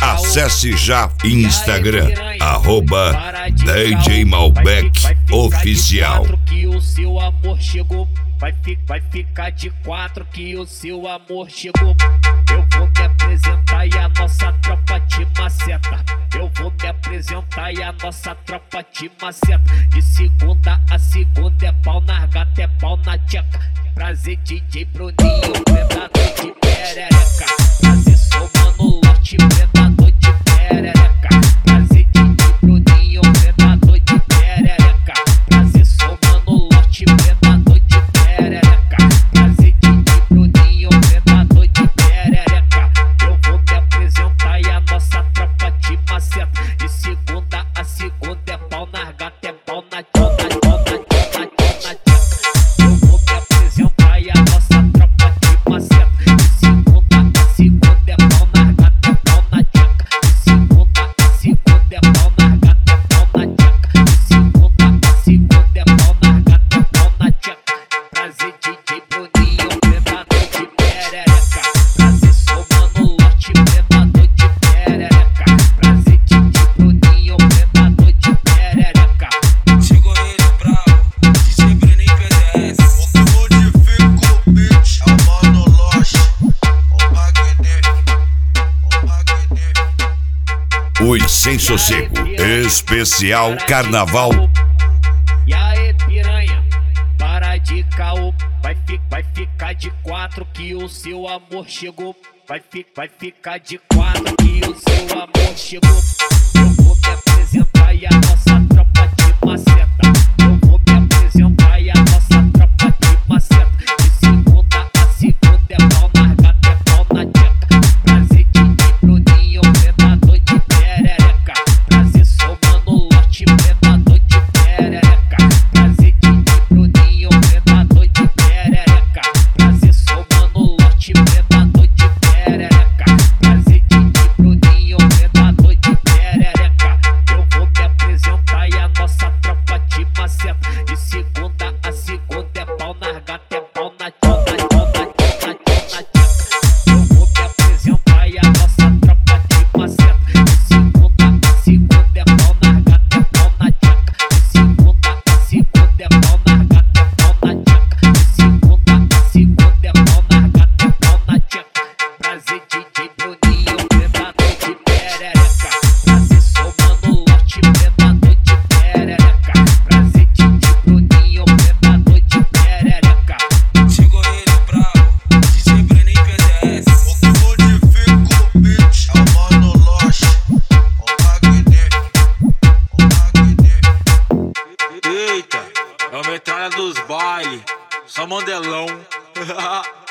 Acesse já Instagram, @DJ Malbec Oficial. Que o seu amor chegou. Vai ficar de 4 que o seu amor chegou. Eu vou me apresentar e a nossa tropa te maceta. Eu vou me apresentar e a nossa tropa te maceta. De segunda a segunda é pau na gata, é pau na tcheca. Prazer DJ Bruninho, predador de perereca. Prazer sou Mano Lote, predador de perereca. Prazer DJ Bruninho, predador de perereca. Prazer sou Mano Lote, predador de perereca. Prazer DJ Bruninho, predador de perereca. Eu vou me apresentar e a nossa tropa te maceta. De segunda a segunda é pau na gata, é pau na tcheca. Os Sem Sossego, especial Carnaval. E aí, piranha, para de caô. Vai ficar de 4 que o seu amor chegou. Vai ficar de 4 que o seu amor chegou. Eu vou me apresentar e a nossa tropa te maceta. Eu vou me apresentar e a nossa tropa te maceta. De segunda a segunda é pau na gata, é pau na tcheca. Prazer de Bruninho, predador de perereca. Prazer sou Mano Lote, predador de perereca. Prazer de Bruninho, predador de perereca. Prazer sou Mano Lote, predador de perereca. Prazer de Bruninho, predador de perereca. Eu vou me apresentar e a nossa tropa te maceta. De segunda a segunda é pau na gata, é pau na tcheca. Eu vou me apresentar e a nossa tropa te maceta. De segunda a segunda é pau na gata, é pau na tcheca. De segunda a segunda é pau na gata, é pau na tcheca. De segunda a segunda é pau na gata, é pau na tcheca. Prazer DJ Bruninho, predador de perereca. Prazer sou Mano Lote, predador de perereca. Prazer DJ Bruninho, predador de perereca. Chegou ele bravo, DJ Bruninho PDS. O modifico, bitch, é o Mano Lote, o Magné. Eita, é a metralha dos baile, só mandelão.